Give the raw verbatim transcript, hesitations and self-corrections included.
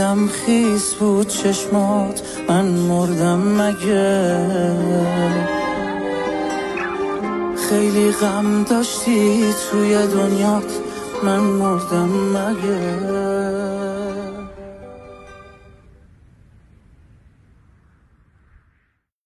دم خیس بود چشمات، من مردم مگه؟ خیلی غم داشتی توی دنیات، من مردم مگه؟